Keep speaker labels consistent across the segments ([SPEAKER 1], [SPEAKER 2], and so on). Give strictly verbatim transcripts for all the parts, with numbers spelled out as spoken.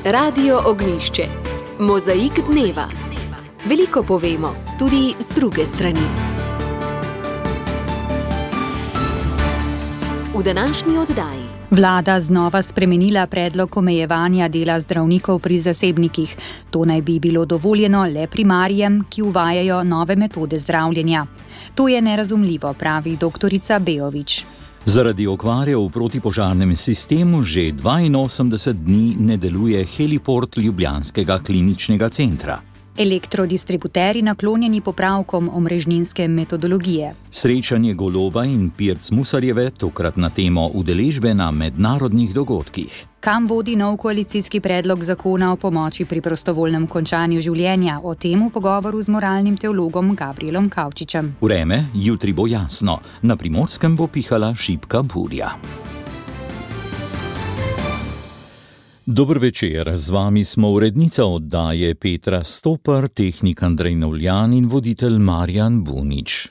[SPEAKER 1] Radio Ognjišče. Mozaik dneva. Veliko povemo, tudi z druge strani. V današnji oddaji.
[SPEAKER 2] Vlada znova spremenila predlog omejevanja dela zdravnikov pri zasebnikih. To naj bi bilo dovoljeno le primarijem, ki uvajajo nove metode zdravljenja. To je nerazumljivo, pravi doktorica Beović.
[SPEAKER 3] Zaradi okvare v protipožarnem sistemu že dvainosemdeset dni ne deluje heliport ljubljanskega kliničnega centra.
[SPEAKER 2] Elektrodistributeri naklonjeni popravkom omrežninske metodologije.
[SPEAKER 3] Srečanje Goloba in Pirc Musarjeve tokrat na temo udeležbe na mednarodnih dogodkih.
[SPEAKER 2] Kam vodi nov koalicijski predlog zakona o pomoči pri prostovoljnem končanju življenja? O tem v pogovoru z moralnim teologom Gabrielom Kavčičem.
[SPEAKER 3] Vreme, jutri bo jasno. Na Primorskem bo pihala šibka burja. Dober večer, z vami smo urednica oddaje Petra Stopar, tehnik Andrej Novljan in voditelj Marjan Bunič.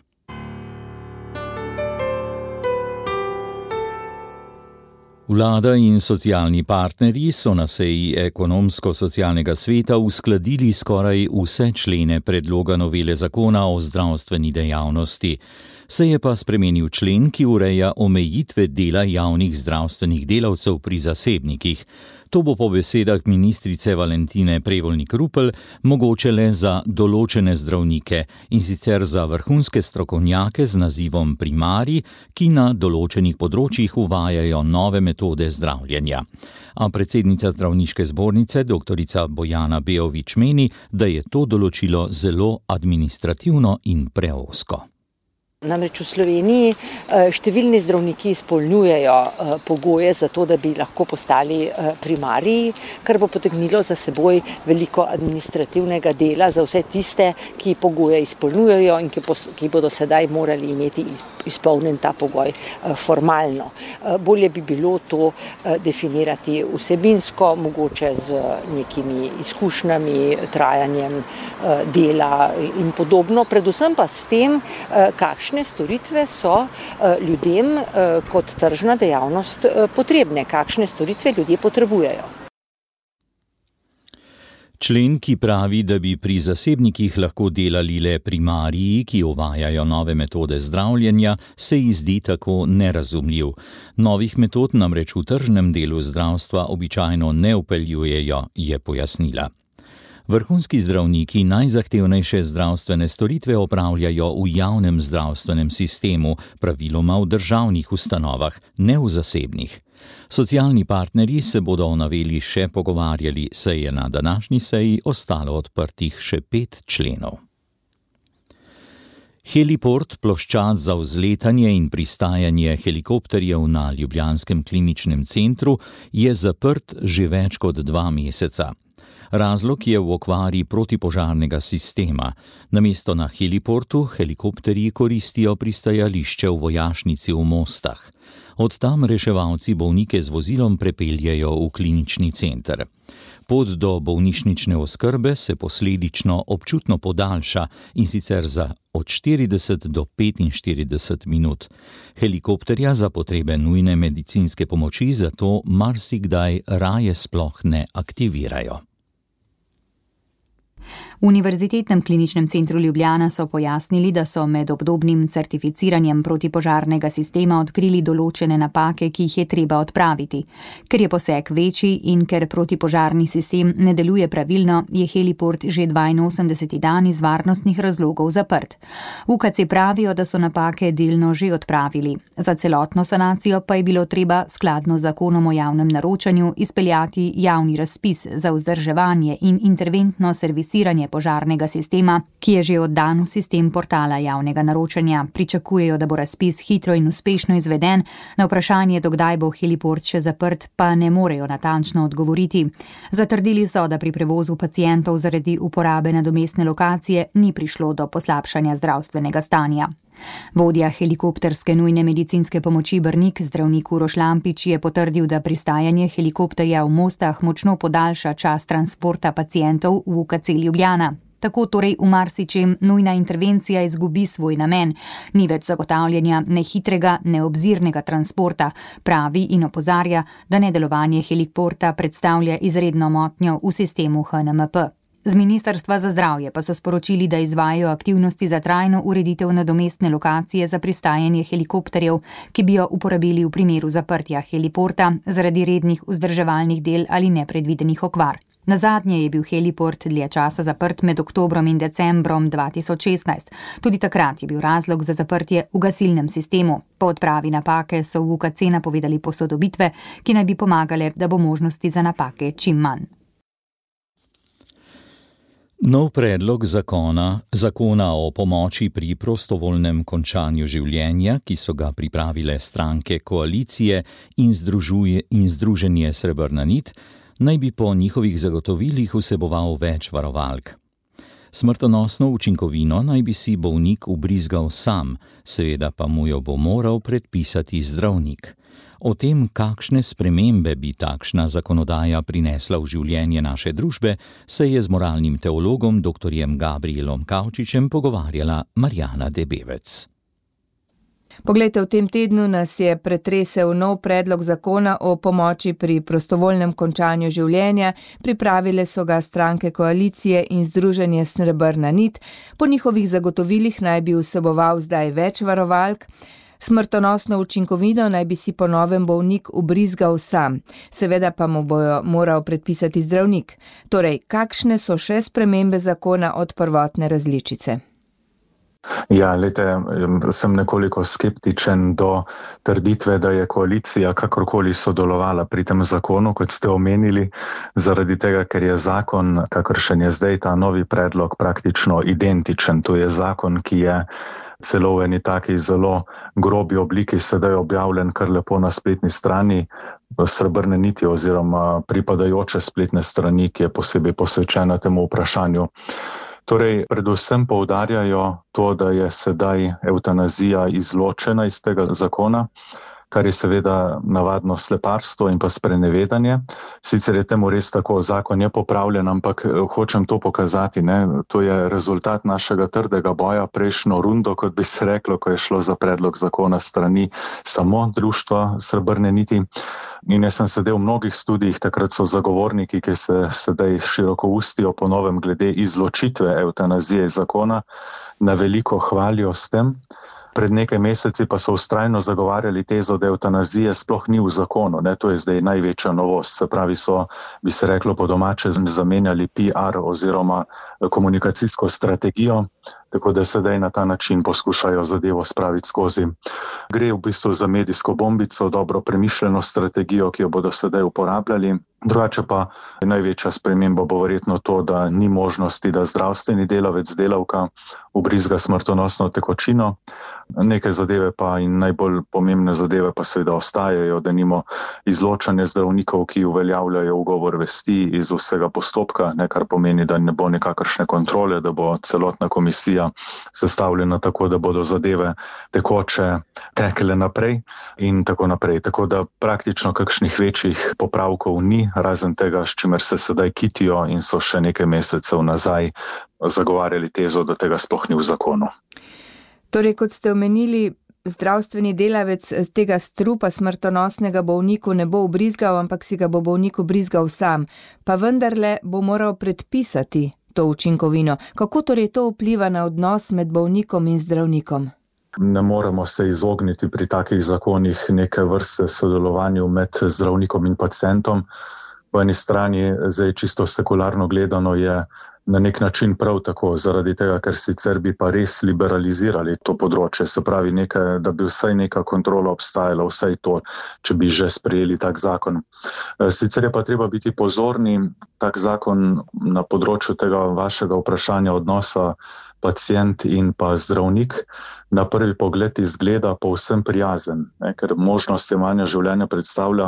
[SPEAKER 3] Vlada in socialni partnerji so na seji ekonomsko-socialnega sveta uskladili skoraj vse člene predloga novele zakona o zdravstveni dejavnosti. Se je pa spremenil člen, ki ureja omejitve dela javnih zdravstvenih delavcev pri zasebnikih. To bo po besedah ministrice Valentine Prevolnik-Rupel mogoče le za določene zdravnike, in sicer za vrhunske strokovnjake z nazivom primarij, ki na določenih področjih uvajajo nove metode zdravljenja. A predsednica zdravniške zbornice, doktorica Bojana Beović, meni, da je to določilo zelo administrativno in preozko.
[SPEAKER 4] Namreč v Sloveniji številni zdravniki izpolnjujejo pogoje za to, da bi lahko postali primariji, kar bo potegnilo za seboj veliko administrativnega dela za vse tiste, ki pogoje izpolnjujejo in ki, pos, ki bodo sedaj morali imeti izpolnjen ta pogoj formalno. Bolje bi bilo to definirati vsebinsko, mogoče z nekimi izkušnjami, trajanjem dela in podobno, predvsem pa s tem, kakšne storitve so ljudem kot tržna dejavnost potrebne, kakšne storitve ljudje potrebujejo.
[SPEAKER 3] Člen, ki pravi, da bi pri zasebnikih lahko delali le primariji, ki uvajajo nove metode zdravljenja, se ji zdi tako nerazumljiv. Novih metod namreč v tržnem delu zdravstva običajno ne vpeljujejo, je pojasnila. Vrhunski zdravniki najzahtevnejše zdravstvene storitve opravljajo v javnem zdravstvenem sistemu, praviloma v državnih ustanovah, ne v zasebnih. Socialni partnerji se bodo o noveli še pogovarjali, saj je na današnji seji ostalo odprtih še pet členov. Heliport, ploščad za vzletanje in pristajanje helikopterjev na ljubljanskem kliničnem centru, je zaprt že več kot dva meseca. Razlog je v okvari protipožarnega sistema. Namesto na heliportu helikopterji koristijo pristajališče v vojašnici v Mostah. Od tam reševalci bolnike z vozilom prepeljejo v klinični center. Pot do bolnišnične oskrbe se posledično občutno podaljša, in sicer za od štirideset do petinštirideset minut. Helikopterja za potrebe nujne medicinske pomoči zato marsikdaj raje sploh ne aktivirajo.
[SPEAKER 2] V Univerzitetnem kliničnem centru Ljubljana so pojasnili, da so med obdobnim certificiranjem protipožarnega sistema odkrili določene napake, ki jih je treba odpraviti. Ker je poseg večji in ker protipožarni sistem ne deluje pravilno, je heliport že dvainosemdeseti dan iz varnostnih razlogov zaprt. U K C pravijo, da so napake delno že odpravili. Za celotno sanacijo pa je bilo treba skladno z zakonom o javnem naročanju izpeljati javni razpis za vzdrževanje in interventno servisiranje požarnega sistema, ki je že oddan v sistem portala javnega naročanja. Pričakujejo, da bo razpis hitro in uspešno izveden. Na vprašanje, dokdaj bo heliport še zaprt, pa ne morejo natančno odgovoriti. Zatrdili so, da pri prevozu pacientov zaradi uporabe nadomestne lokacije ni prišlo do poslabšanja zdravstvenega stanja. Vodja helikopterske nujne medicinske pomoči Brnik, zdravnik Uroš Lampič, je potrdil, da pristajanje helikopterja v Mostah močno podaljša čas transporta pacientov v U K C Ljubljana. Tako torej v marsičem nujna intervencija izgubi svoj namen. Ni več zagotavljanja ne hitrega, ne obzirnega transporta, pravi in opozarja, da nedelovanje heliporta predstavlja izredno motnjo v sistemu H N M P. Z Ministrstva za zdravje pa so sporočili, da izvajajo aktivnosti za trajno ureditev nadomestne lokacije za pristajanje helikopterjev, ki bi jo uporabili v primeru zaprtja heliporta zaradi rednih vzdrževalnih del ali nepredvidenih okvar. Nazadnje je bil heliport dlje časa zaprt med oktobrom in decembrom dva tisoč šestnajst. Tudi takrat je bil razlog za zaprtje v gasilnem sistemu. Po odpravi napake so v U K C napovedali posodobitve, ki naj bi pomagale, da bo možnosti za napake čim manj.
[SPEAKER 3] Nov predlog zakona, zakona o pomoči pri prostovoljnem končanju življenja, ki so ga pripravile stranke koalicije in, in Združenje Srebrna nit, naj bi po njihovih zagotovilih vseboval več varovalk. Smrtonosno učinkovino naj bi si bolnik ubrizgal sam, seveda pa mu jo bo moral predpisati zdravnik. O tem, kakšne spremembe bi takšna zakonodaja prinesla v življenje naše družbe, se je z moralnim teologom doktorjem Gabrielom Kavčičem pogovarjala Marjana Debevec.
[SPEAKER 5] Poglejte, v tem tednu nas je pretresel nov predlog zakona o pomoči pri prostovoljnem končanju življenja. Pripravile so ga stranke koalicije in Združenje Srebrna nit. Po njihovih zagotovilih naj bi vseboval zdaj več varovalk. Smrtonosno učinkovino naj bi si po novem bolnik ubrizgal sam, seveda pa mu bojo moral predpisati zdravnik. Torej, kakšne so še spremembe zakona od prvotne različice?
[SPEAKER 6] Ja, lete, sem nekoliko skeptičen do trditve, da je koalicija kakorkoli sodelovala pri tem zakonu, kot ste omenili, zaradi tega, ker je zakon, kakršen je zdaj ta novi predlog, praktično identičen. To je zakon, ki je celo v eni taki zelo grobi obliki sedaj objavljen kar lepo na spletni strani Srebrne niti oziroma pripadajoče spletne strani, ki je posebej posvečena temu vprašanju. Torej, predvsem poudarjajo to, da je sedaj evtanazija izločena iz tega zakona, kar je seveda navadno sleparstvo in pa sprenevedanje. Sicer je temu res tako, zakon je popravljen, ampak hočem to pokazati, ne? To je rezultat našega trdega boja prejšnjo rundo, kot bi se reklo, ko je šlo za predlog zakona strani samo društva Srebrne niti. In jaz sem sedel v mnogih studijih, takrat so zagovorniki, ki se sedaj široko ustijo po novem glede izločitve evtanazije iz zakona, na veliko hvalijo s tem. Pred nekaj meseci pa so vztrajno zagovarjali tezo, da evtanazije sploh ni v zakonu. Ne? To je zdaj največja novost. Se pravi, so, bi se reklo po domače, zamenjali P R oziroma komunikacijsko strategijo, tako da sedaj na ta način poskušajo zadevo spraviti skozi. Gre v bistvu za medijsko bombico, dobro premišljeno strategijo, ki jo bodo sedaj uporabljali. Drugače pa največja sprememba bo verjetno to, da ni možnosti, da zdravstveni delavec, delavka ubrizga smrtonosno tekočino. Neke zadeve pa in najbolj pomembne zadeve pa seveda ostajajo, da nimo izločanje zdravnikov, ki uveljavljajo ugovor vesti iz vsega postopka, ne, kar pomeni, da ne bo nekakršne kontrole, da bo celotna komisija sestavljena tako, da bodo zadeve tekoče tekle naprej in tako naprej. Tako da praktično kakšnih večjih popravkov ni, razen tega, s čimer se sedaj kitijo in so še nekaj mesecev nazaj zagovarjali tezo, da tega sploh ni v zakonu.
[SPEAKER 5] Torej, kot ste omenili, zdravstveni delavec tega strupa smrtonosnega bolniku ne bo ubrizgal, ampak si ga bo bolnik ubrizgal sam. Pa vendarle bo moral predpisati to učinkovino. Kako torej to vpliva na odnos med bolnikom in zdravnikom?
[SPEAKER 6] Ne moremo se izogniti pri takih zakonih neke vrste sodelovanju med zdravnikom in pacientom. Po eni strani, zdaj čisto sekularno gledano, je na nek način prav tako, zaradi tega, ker sicer bi pa res liberalizirali to področje, se pravi, nekaj, da bi vsaj neka kontrola obstajala, vsaj to, če bi že sprejeli tak zakon. Sicer je pa treba biti pozorni, tak zakon na področju tega vašega vprašanja odnosa pacient in pa zdravnik na prvi pogled izgleda povsem prijazen, ne, ker možnost jemanja življenja predstavlja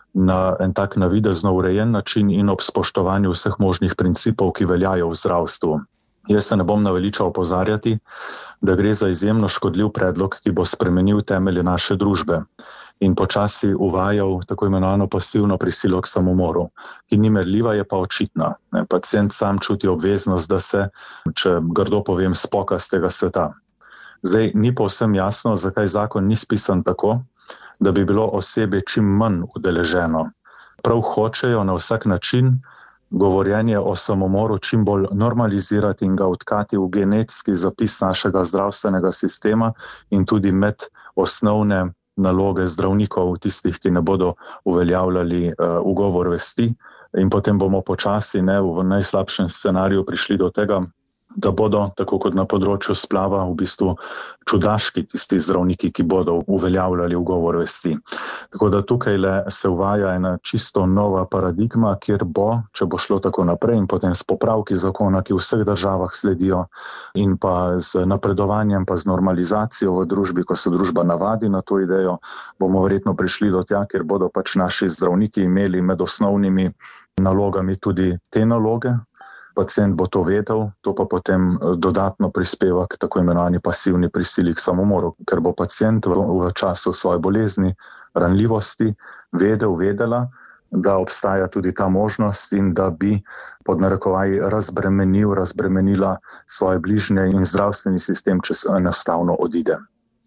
[SPEAKER 6] na en tak navidezno urejen način in ob spoštovanju vseh možnih principov, ki veljajo v zdravstvu. Jaz se ne bom naveličal opozarjati, da gre za izjemno škodljiv predlog, ki bo spremenil temelje naše družbe. in počasi uvajal tako imenovano pasivno prisilo k samomoru, ki ni merljiva, je pa očitna. Ne, pacient sam čuti obveznost, da se, če grdo povem, spoka z tega sveta. Zdaj, ni povsem jasno, zakaj zakon ni spisan tako, da bi bilo osebe čim manj udeleženo. Prav hočejo na vsak način govorjenje o samomoru čim bolj normalizirati in ga odkati v genetski zapis našega zdravstvenega sistema in tudi med osnovne naloge zdravnikov, tistih, ki ne bodo uveljavljali uh, ugovor vesti, in potem bomo počasi ne, v najslabšem scenariju prišli do tega, da bodo, tako kot na področju splava, v bistvu čudaški tisti zdravniki, ki bodo uveljavljali ugovor vesti. Tako da tukaj le se uvaja ena čisto nova paradigma, kjer bo, če bo šlo tako naprej in potem s popravki zakona, ki v vseh državah sledijo, in pa z napredovanjem, pa z normalizacijo v družbi, ko se družba navadi na to idejo, bomo verjetno prišli do tja, kjer bodo pač naši zdravniki imeli med osnovnimi nalogami tudi te naloge. Pacient bo to vedel, to pa potem dodatno prispeva k tako imenovani pasivni prisili k samomoru, ker bo pacient v, v času svoje bolezni, ranljivosti vedel, vedela, da obstaja tudi ta možnost in da bi pod narekovaji razbremenil, razbremenila svoje bližnje in zdravstveni sistem, če se enostavno odide.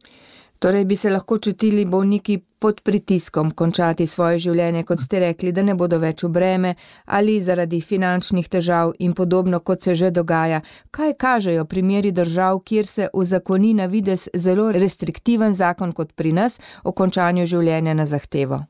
[SPEAKER 5] Torej bi se lahko čutili bolniki pod pritiskom končati svoje življenje, kot ste rekli, da ne bodo več v breme ali zaradi finančnih težav in podobno, kot se že dogaja. Kaj kažejo primeri držav, kjer se uzakoni na videz zelo restriktiven zakon kot pri nas o končanju življenja na zahtevo?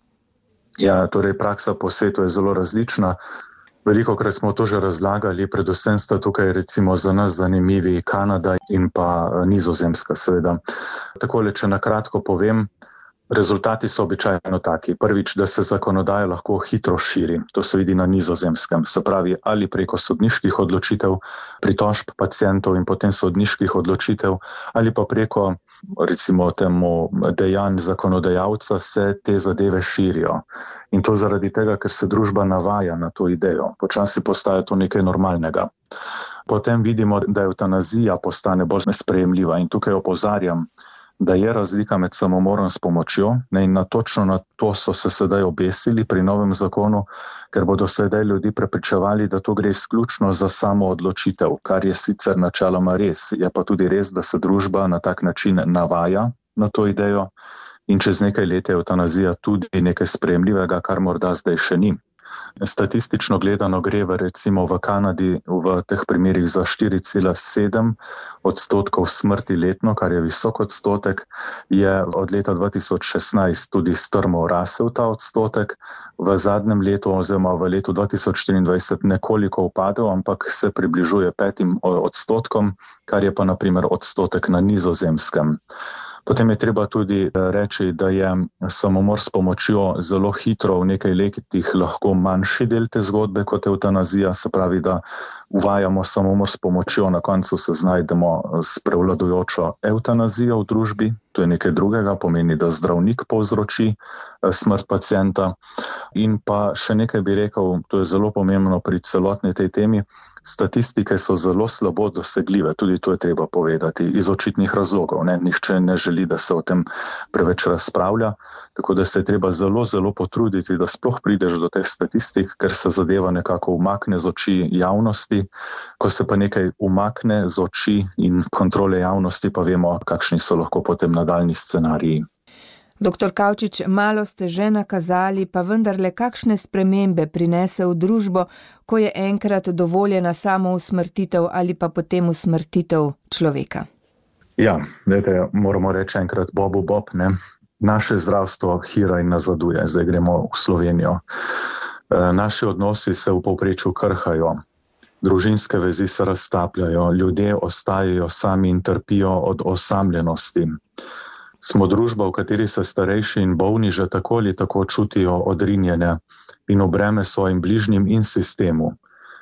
[SPEAKER 6] Ja, torej praksa po svetu je zelo različna. Veliko krat smo to že razlagali, predvsem sta tukaj recimo za nas zanimivi Kanada in pa Nizozemska seveda. Takole, če na kratko povem, rezultati so običajno taki. Prvič, da se zakonodaja lahko hitro širi, to se vidi na Nizozemskem, se pravi ali preko sodniških odločitev, pritožb pacientov in potem sodniških odločitev, ali pa preko recimo temu dejanj zakonodajalca se te zadeve širijo. In to zaradi tega, ker se družba navaja na to idejo. Počasi postaja to nekaj normalnega. Potem vidimo, da evtanazija postane bolj nesprejemljiva in tukaj opozarjam, da je razlika med samomorom s pomočjo, ne, in na točno na to so se sedaj obesili pri novem zakonu, ker bodo sedaj ljudi prepričevali, da to gre izključno za samo odločitev, kar je sicer načeloma res. Je pa tudi res, da se družba na tak način navaja na to idejo in čez nekaj let je evtanazija tudi nekaj sprejemljivega, kar morda zdaj še ni. Statistično gledano gre v, recimo v Kanadi v teh primerih za štiri cela sedem odstotkov smrti letno, kar je visok odstotek, je od leta dva tisoč šestnajst tudi strmo rasel ta odstotek, v zadnjem letu oziroma v letu dva tisoč štiriindvajset nekoliko upadel, ampak se približuje petim odstotkom, kar je pa na primer odstotek na Nizozemskem. Potem je treba tudi reči, da je samomor s pomočjo zelo hitro v nekaj letih lahko manjši del te zgodbe kot evtanazija, se pravi, da uvajamo samomor s pomočjo, na koncu se znajdemo s prevladujočo evtanazijo v družbi, to je nekaj drugega, pomeni, da zdravnik povzroči smrt pacienta. In pa še nekaj bi rekel, to je zelo pomembno pri celotni tej temi, statistike so zelo slabo dosegljive, tudi to je treba povedati, iz očitnih razlogov. Ne? Nihče ne želi, da se o tem preveč razpravlja, tako da se je treba zelo, zelo potruditi, da sploh prideš do teh statistik, ker se zadeva nekako umakne z oči javnosti. Ko se pa nekaj umakne z oči in kontrole javnosti, pa vemo, kakšni so lahko potem nadaljni scenariji.
[SPEAKER 5] Doktor Kavčič, malo ste že nakazali, pa vendarle kakšne spremembe prinese v družbo, ko je enkrat dovoljena samo usmrtitev ali pa potem usmrtitev človeka?
[SPEAKER 6] Ja, dajte, moramo reči enkrat Bobu Bob, ne? Naše zdravstvo hira in nazaduje, zdaj gremo v Slovenijo. E, naši odnosi se v povprečju krhajo, družinske vezi se raztapljajo, ljudje ostajajo sami in trpijo od osamljenosti. Smo družba, v kateri se starejši in bolni že tako ali tako čutijo odrinjene in v breme svojim bližnjim in sistemu.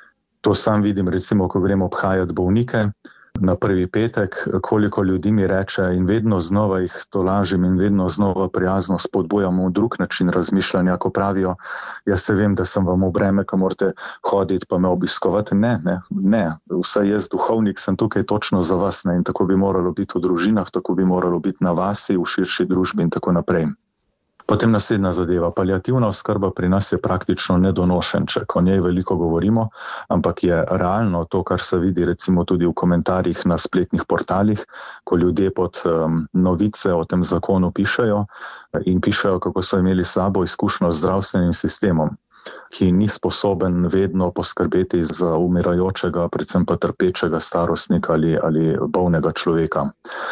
[SPEAKER 6] To sam vidim, recimo, ko gremo obhajati bolnike na prvi petek, koliko ljudi mi reče in vedno znova jih tolažim in vedno znova prijazno spodbujamo v drug način razmišljanja, ko pravijo, jaz se vem, da sem vam v breme, ko morate hoditi pa me obiskovati. Ne, ne, ne, vsaj jaz, duhovnik, sem tukaj točno za vas, ne, in tako bi moralo biti v družinah, tako bi moralo biti na vasi, v širši družbi in tako naprej. Potem naslednja zadeva. Paliativna oskrba pri nas je praktično nedonošenček. O njej veliko govorimo, ampak je realno to, kar se vidi recimo tudi v komentarjih na spletnih portalih, ko ljudje pod um, novice o tem zakonu pišejo in pišejo, kako so imeli slabo izkušnjo z zdravstvenim sistemom, ki ni sposoben vedno poskrbeti za umirajočega, predvsem pa trpečega starostnika ali, ali bolnega človeka.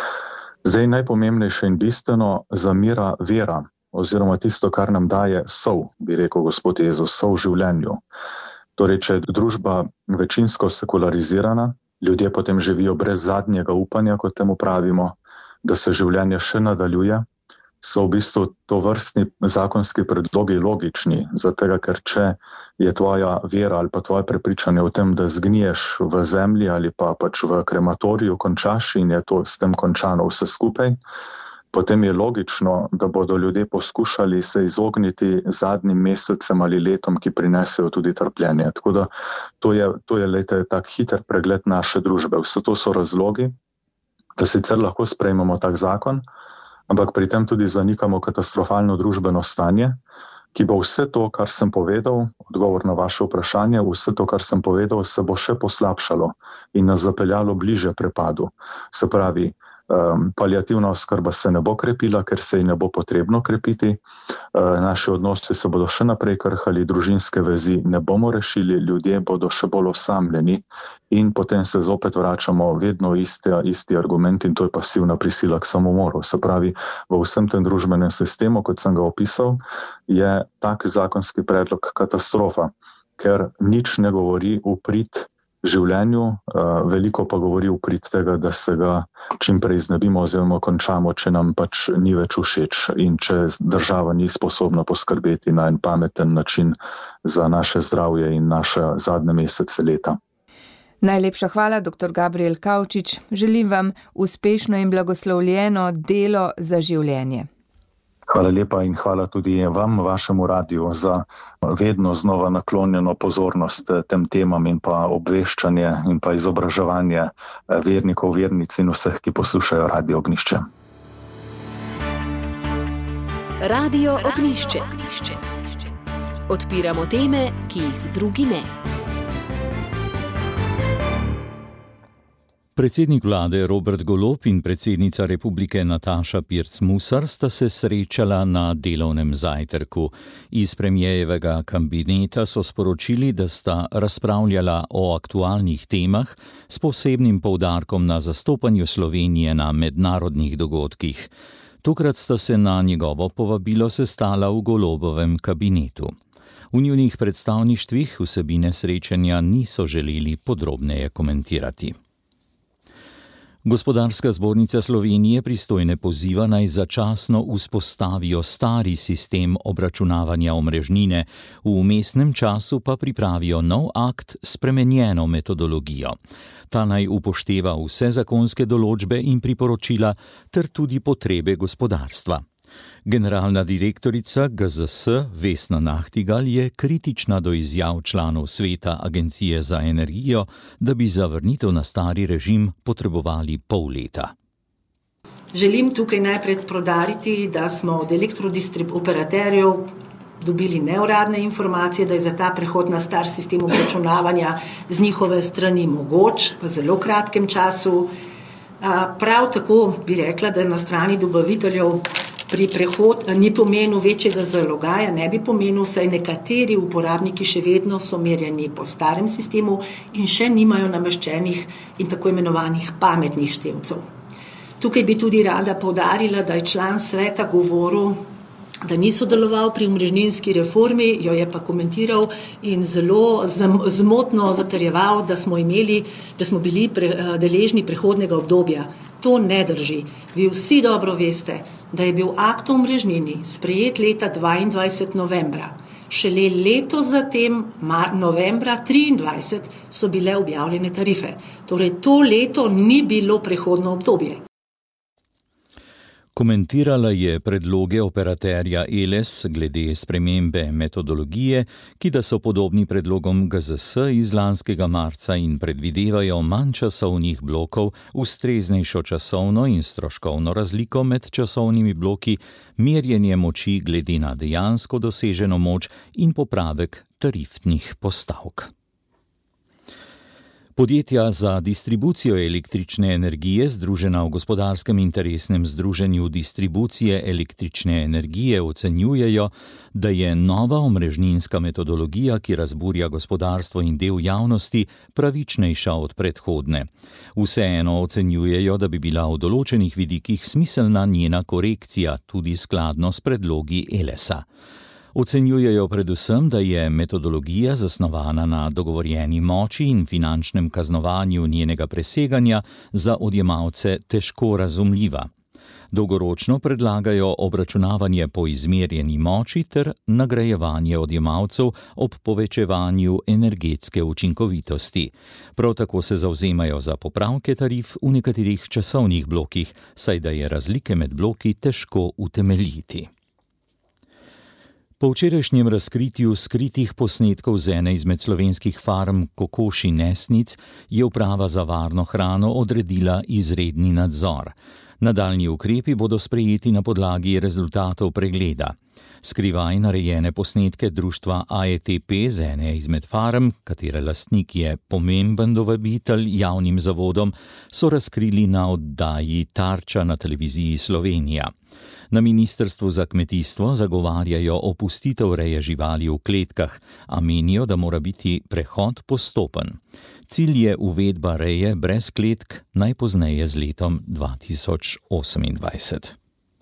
[SPEAKER 6] Zdaj najpomembnejše in bistveno zamira vera, oziroma tisto, kar nam daje sol, bi rekel gospod Jezus, sol v življenju. Torej, če je družba večinsko sekularizirana, ljudje potem živijo brez zadnjega upanja, kot temu pravimo, da se življenje še nadaljuje, so v bistvu to vrstni zakonski predlogi logični, zato ker če je tvoja vera ali pa tvoje prepričanje v tem, da zgniješ v zemlji ali pa pač v krematoriju, končaš in je to s tem končano vse skupaj, potem je logično, da bodo ljudje poskušali se izogniti zadnjim mesecem ali letom, ki prinesejo tudi trpljenje. Tako da to je, to je lejte, tak hiter pregled naše družbe. Vse to so razlogi, da sicer lahko sprejmemo tak zakon, ampak pri tem tudi zanikamo katastrofalno družbeno stanje, ki bo vse to, kar sem povedal, odgovor na vaše vprašanje, vse to, kar sem povedal, se bo še poslabšalo in nas zapeljalo bliže prepadu. Se pravi, Um, paliativna oskrba se ne bo krepila, ker se ji ne bo potrebno krepiti. Uh, naši odnosi se bodo še naprej krhali, družinske vezi ne bomo rešili, ljudje bodo še bolj osamljeni in potem se zopet vračamo vedno isti, isti argument in to je pasivna prisila k samomoru. Se pravi, v vsem tem družbenem sistemu, kot sem ga opisal, je tak zakonski predlog katastrofa, ker nič ne govori v prid življenju, veliko pa govori v prid tega, da se ga čim prej znebimo oziroma končamo, če nam pač ni več všeč in če država ni sposobna poskrbeti na en pameten način za naše zdravje in naše zadnje mesece leta.
[SPEAKER 5] Najlepša hvala, doktor Gabriel Kavčič. Želim vam uspešno in blagoslovljeno delo za življenje.
[SPEAKER 6] Hvala lepa in hvala tudi vam, vašemu radiju, za vedno znova naklonjeno pozornost tem temam in pa obveščanje in pa izobraževanje vernikov, vernic in vseh, ki poslušajo Radio Ognjišče.
[SPEAKER 1] Radio Ognjišče. Odpiramo teme, ki jih drugi ne.
[SPEAKER 3] Predsednik vlade Robert Golob in predsednica republike Nataša Pirc-Musar sta se srečala na delovnem zajtrku. Iz premierjevega kabineta so sporočili, da sta razpravljala o aktualnih temah s posebnim poudarkom na zastopanju Slovenije na mednarodnih dogodkih. Tokrat sta se na njegovo povabilo sestala v Golobovem kabinetu. V njunih predstavništvih vsebine srečanja niso želeli podrobneje komentirati. Gospodarska zbornica Slovenije pristojne poziva naj začasno vzpostavijo stari sistem obračunavanja omrežnine, v vmesnem času pa pripravijo nov akt s spremenjeno metodologijo. Ta naj upošteva vse zakonske določbe in priporočila ter tudi potrebe gospodarstva. Generalna direktorica G Z S Vesna Nahtigal je kritična do izjav članov sveta Agencije za energijo, da bi za vrnitev na stari režim potrebovali pol leta.
[SPEAKER 7] Želim tukaj najprej poudariti, da smo od elektrodistri-operaterjev dobili neuradne informacije, da je za ta prehod na star sistem obračunavanja z njihove strani mogoč v zelo kratkem času. Prav tako bi rekla, da na strani dobaviteljev pri prehod ni pomenil večjega zalogaja, ne bi pomenil, saj nekateri uporabniki še vedno so merjeni po starem sistemu in še nimajo nameščenih in tako imenovanih pametnih števcev. Tukaj bi tudi rada poudarila, da je član sveta govoril, da ni sodeloval pri omrežninski reformi, jo je pa komentiral in zelo zmotno zatrjeval, da smo imeli, da smo bili pre, deležni prehodnega obdobja. To ne drži. Vi vsi dobro veste, da je bil akt o omrežnini sprejet leta dvaindvajsetega novembra. Šele leto zatem, novembra triindvajset, so bile objavljene tarife. Torej, to leto ni bilo prehodno obdobje.
[SPEAKER 3] Komentirala je predloge operaterja Eles glede spremembe metodologije, ki da so podobni predlogom G Z S iz lanskega marca in predvidevajo manj časovnih blokov, ustreznejšo časovno in stroškovno razliko med časovnimi bloki, merjenje moči glede na dejansko doseženo moč in popravek tarifnih postavk. Podjetja za distribucijo električne energije, združena v Gospodarskem interesnem združenju distribucije električne energije, ocenjujejo, da je nova omrežninska metodologija, ki razburja gospodarstvo in del javnosti, pravičnejša od predhodne. Vseeno ocenjujejo, da bi bila v določenih vidikih smiselna njena korekcija, tudi skladno s predlogi Elesa. Ocenjujejo predvsem, da je metodologija zasnovana na dogovorjeni moči in finančnem kaznovanju njenega preseganja za odjemalce težko razumljiva. Dolgoročno predlagajo obračunavanje po izmerjeni moči ter nagrajevanje odjemalcev ob povečevanju energetske učinkovitosti. Prav tako se zavzemajo za popravke tarif v nekaterih časovnih blokih, saj da je razlike med bloki težko utemeljiti. Po včerajšnjem razkritju skritih posnetkov z ene izmed slovenskih farm kokoši nesnic je uprava za varno hrano odredila izredni nadzor. Nadaljnji ukrepi bodo sprejeti na podlagi rezultatov pregleda. Skrivaj narejene posnetke društva A E T P z ene izmed farm, katere lastnik je pomemben dobavitelj javnim zavodom, so razkrili na oddaji Tarča na televiziji Slovenija. Na Ministrstvu za kmetijstvo zagovarjajo opustitev reje živali v kletkah, a menijo, da mora biti prehod postopen. Cilj je uvedba reje brez kletk najpozneje z letom dva tisoč osemindvajset.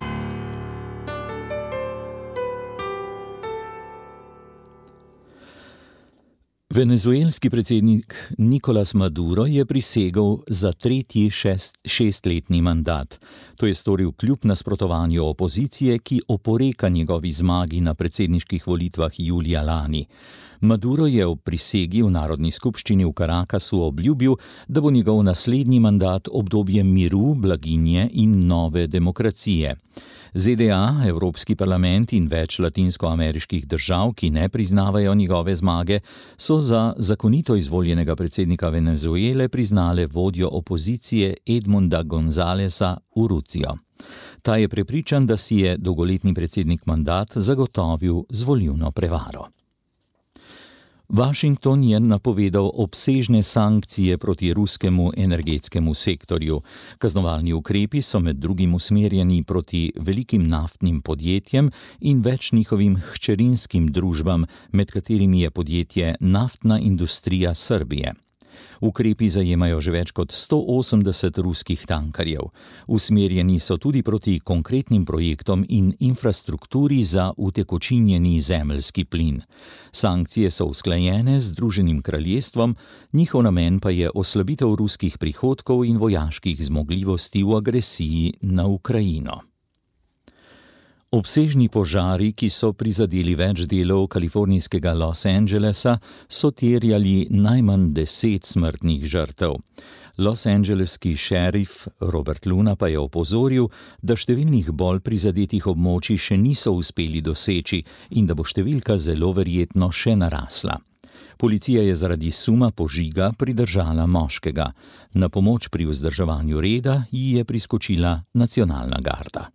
[SPEAKER 3] Venezuelski predsednik Nicolás Maduro je prisegel za tretji šest, šestletni mandat. To je storil kljub nasprotovanju opozicije, ki oporeka njegovi zmagi na predsedniških volitvah julija lani. Maduro je ob prisegi v Narodni skupščini v Carakasu obljubil, da bo njegov naslednji mandat obdobje miru, blaginje in nove demokracije. Z D A, Evropski parlament in več latinskoameriških držav, ki ne priznavajo njegove zmage, so za zakonito izvoljenega predsednika Venezuele priznale vodjo opozicije Edmunda Gonzáleza Urrucio. Ta je prepričan, da si je dolgoletni predsednik mandat zagotovil z volilno prevaro. Washington je napovedal obsežne sankcije proti ruskemu energetskemu sektorju. Kaznovalni ukrepi so med drugim usmerjeni proti velikim naftnim podjetjem in več njihovim hčerinskim družbam, med katerimi je podjetje Naftna industrija Srbije. Ukrepi zajemajo že več kot sto osemdeset ruskih tankarjev. Usmerjeni so tudi proti konkretnim projektom in infrastrukturi za utekočinjeni zemeljski plin. Sankcije so usklajene z Združenim kraljestvom, njihov namen pa je oslabitev ruskih prihodkov in vojaških zmogljivosti v agresiji na Ukrajino. Obsežni požari, ki so prizadeli več delov kalifornijskega Los Angelesa, so terjali najmanj deset smrtnih žrtev. Losangelski šerif Robert Luna pa je opozoril, da številnih bolj prizadetih območij še niso uspeli doseči in da bo številka zelo verjetno še narasla. Policija je zaradi suma požiga pridržala moškega. Na pomoč pri vzdrževanju reda ji je priskočila nacionalna garda.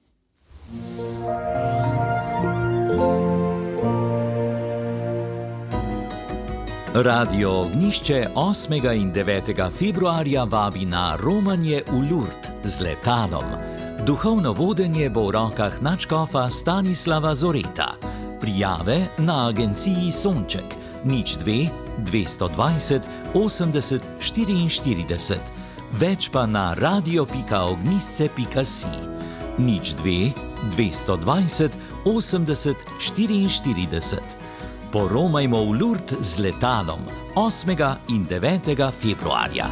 [SPEAKER 3] Radio Ognjišče osmega in devetega februarja vabi na romanje v Lourdes z letalom. Duhovno vodenje bo v rokah nadškofa Stanislava Zoreta. Prijave na agenciji Sonček nič dve dvesto dvajset osemdeset štiriinštirideset. Več pa na radio pika ognjišče pika si. nič dve dvesto dvajset osemdeset štiriinštirideset. Poromajmo v Lourdes z letalom osmega in devetega februarja.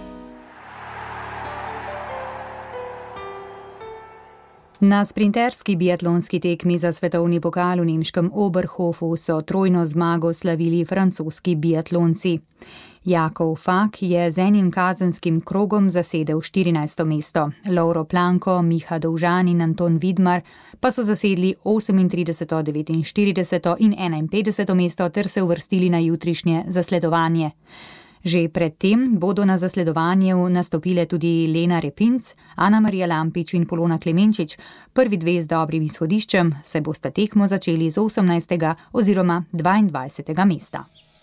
[SPEAKER 2] Na sprinterski biatlonski tekmi za svetovni pokal v nemškem Oberhofu so trojno zmago slavili francoski biatlonci. Jakov Fak je z enim kazenskim krogom zasedel štirinajsto mesto. Lovro Planko, Miha Dovžan in Anton Vidmar pa so zasedli osemintrideseto, devetinštirideseto in enainpetdeseto mesto ter se uvrstili na jutrišnje zasledovanje. Že predtem bodo na zasledovanju nastopile tudi Lena Repinc, Ana Marija Lampič in Polona Klemenčič, prvi dve z dobrim izhodiščem, saj bosta tekmo začeli z osemnajstega oziroma dvaindvajsetega mesta.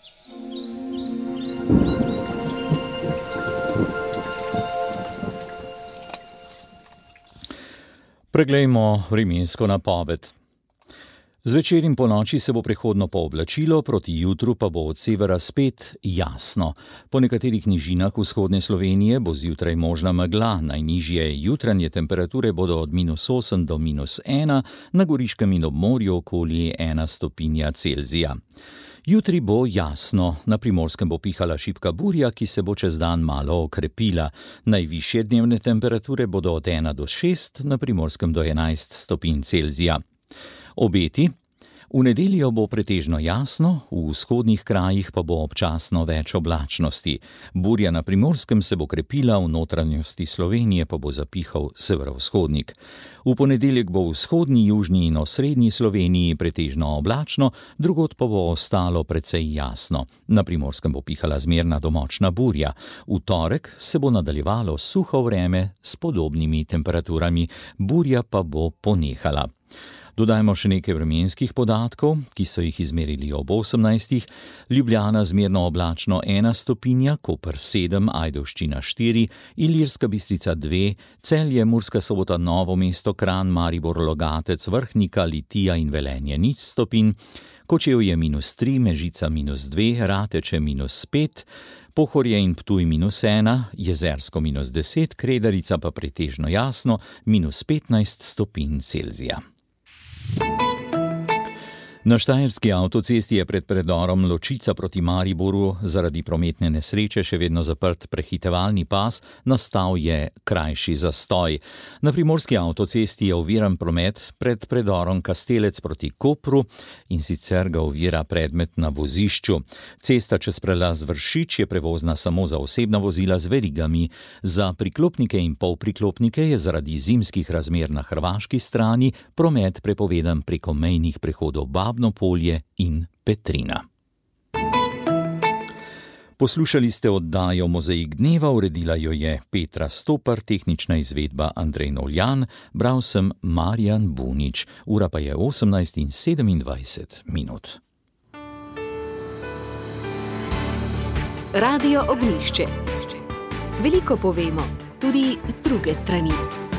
[SPEAKER 3] Preglejmo vremensko napoved. Zvečer in po noči se bo prehodno pooblačilo, proti jutru pa bo od severa spet jasno. Po nekaterih nižinah vzhodne Slovenije bo zjutraj možna megla, najnižje jutranje temperature bodo od minus osem do minus ena, na Goriškem in ob morju okoli ena stopinja Celzija. Jutri bo jasno, na Primorskem bo pihala šibka burja, ki se bo čez dan malo okrepila. Najvišje dnevne temperature bodo od ena do šest, na Primorskem do enajst stopinj Celzija. Obeti. V nedeljo bo pretežno jasno, v vzhodnih krajih pa bo občasno več oblačnosti. Burja na Primorskem se bo krepila, v notranjosti Slovenije pa bo zapihal severovzhodnik. V ponedeljek bo v vzhodni, južni in osrednji Sloveniji pretežno oblačno, drugod pa bo ostalo precej jasno. Na Primorskem bo pihala zmerna do močna burja. V torek se bo nadaljevalo suho vreme s podobnimi temperaturami, burja pa bo ponehala. Dodajmo še nekaj vremenskih podatkov, ki so jih izmerili ob osemnajstih. Ljubljana zmerno oblačno ena stopinja, Koper sedem, Ajdovščina štiri, Ilirska Bistrica dve, Celje, Murska Sobota, Novo mesto, Kranj, Maribor, Logatec, Vrhnika, Litija in Velenje nič stopinj, Kočevje minus tri, Mežica minus dve, Rateče minus pet, Pohorje in Ptuj minus ena, Jezersko minus deset, Kredarica pa pretežno jasno, minus petnajst stopinj Celzija. Na štajerski avtocesti je pred predorom Ločica proti Mariboru zaradi prometne nesreče še vedno zaprt prehitevalni pas, nastal je krajši zastoj. Na primorski avtocesti je oviran promet pred predorom Kastelec proti Kopru in sicer ga ovira predmet na vozišču. Cesta čez prelaz Vršič je prevozna samo za osebna vozila z verigami. Za priklopnike in polpriklopnike je zaradi zimskih razmer na hrvaški strani promet prepovedan preko mejnih prehodov Babno Polje in Petrina. Poslušali ste oddajo Mozaik dneva, uredila jo je Petra Stopar, tehnična izvedba Andrej Noljan, bral sem Marjan Bunič, ura pa je osemnajst in sedemindvajset minut.
[SPEAKER 1] Radio Ognjišče. Veliko povemo, tudi z druge strani.